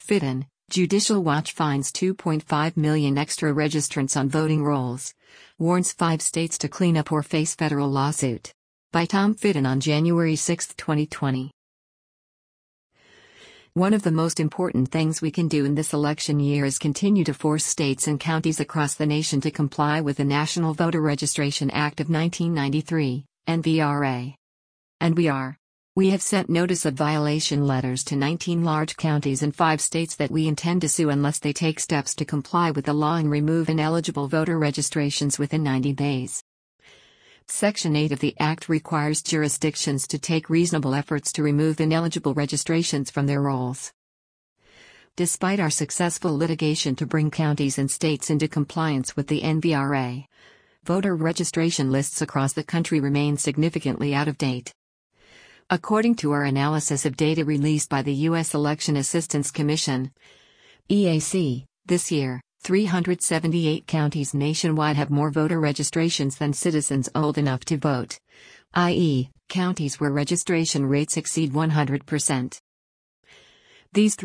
FIDN, Judicial Watch finds 2.5 million extra registrants on voting rolls. Warns 5 states to clean up or face federal lawsuit. By Tom Fitton on January 6, 2020. One of the most important things we can do in this election year is continue to force states and counties across the nation to comply with the National Voter Registration Act of 1993, NVRA. And we are. We have sent notice of violation letters to 19 large counties and 5 states that we intend to sue unless they take steps to comply with the law and remove ineligible voter registrations within 90 days. Section 8 of the Act requires jurisdictions to take reasonable efforts to remove ineligible registrations from their rolls. Despite our successful litigation to bring counties and states into compliance with the NVRA, voter registration lists across the country remain significantly out of date. According to our analysis of data released by the U.S. Election Assistance Commission, EAC, this year, 378 counties nationwide have more voter registrations than citizens old enough to vote, i.e., counties where registration rates exceed 100%. These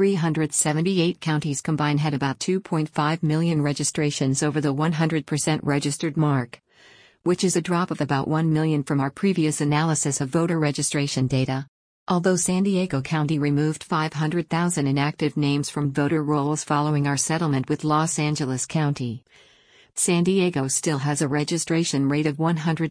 378 counties combined had about 2.5 million registrations over the 100% registered mark, which is a drop of about 1 million from our previous analysis of voter registration data. Although San Diego County removed 500,000 inactive names from voter rolls following our settlement with Los Angeles County, San Diego still has a registration rate of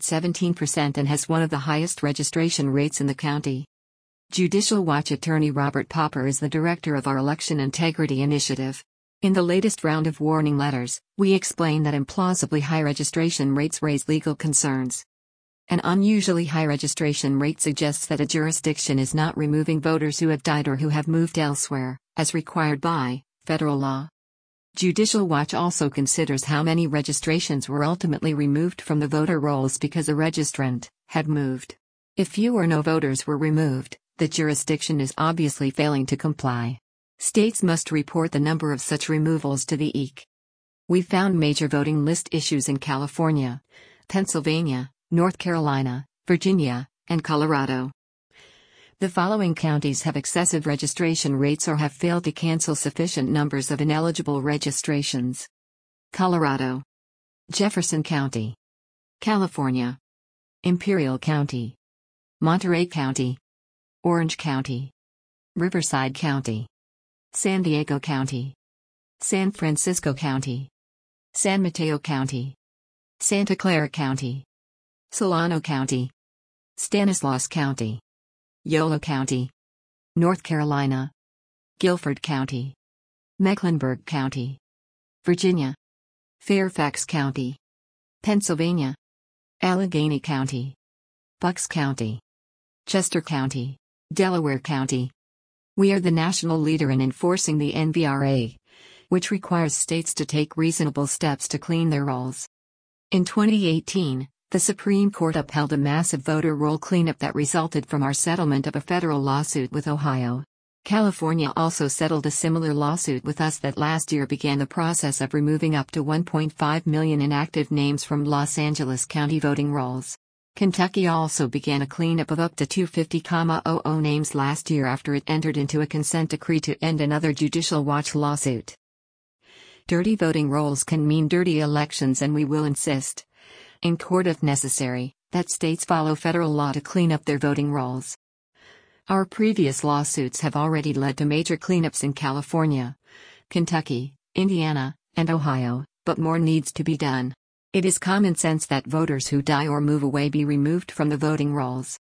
117% and has one of the highest registration rates in the county. Judicial Watch attorney Robert Popper is the director of our Election Integrity Initiative. In the latest round of warning letters, we explain that implausibly high registration rates raise legal concerns. An unusually high registration rate suggests that a jurisdiction is not removing voters who have died or who have moved elsewhere, as required by federal law. Judicial Watch also considers how many registrations were ultimately removed from the voter rolls because a registrant had moved. If few or no voters were removed, the jurisdiction is obviously failing to comply. States must report the number of such removals to the EEC. We found major voting list issues in California, Pennsylvania, North Carolina, Virginia, and Colorado. The following counties have excessive registration rates or have failed to cancel sufficient numbers of ineligible registrations: Colorado, Jefferson County, California, Imperial County, Monterey County, Orange County, Riverside County, San Diego County, San Francisco County, San Mateo County, Santa Clara County, Solano County, Stanislaus County, Yolo County, North Carolina, Guilford County, Mecklenburg County, Virginia, Fairfax County, Pennsylvania, Allegheny County, Bucks County, Chester County, Delaware County. We are the national leader in enforcing the NVRA, which requires states to take reasonable steps to clean their rolls. In 2018, the Supreme Court upheld a massive voter roll cleanup that resulted from our settlement of a federal lawsuit with Ohio. California also settled a similar lawsuit with us that last year began the process of removing up to 1.5 million inactive names from Los Angeles County voting rolls. Kentucky also began a cleanup of up to 250,000 names last year after it entered into a consent decree to end another Judicial Watch lawsuit. Dirty voting rolls can mean dirty elections, and we will insist, in court if necessary, that states follow federal law to clean up their voting rolls. Our previous lawsuits have already led to major cleanups in California, Kentucky, Indiana, and Ohio, but more needs to be done. It is common sense that voters who die or move away be removed from the voting rolls.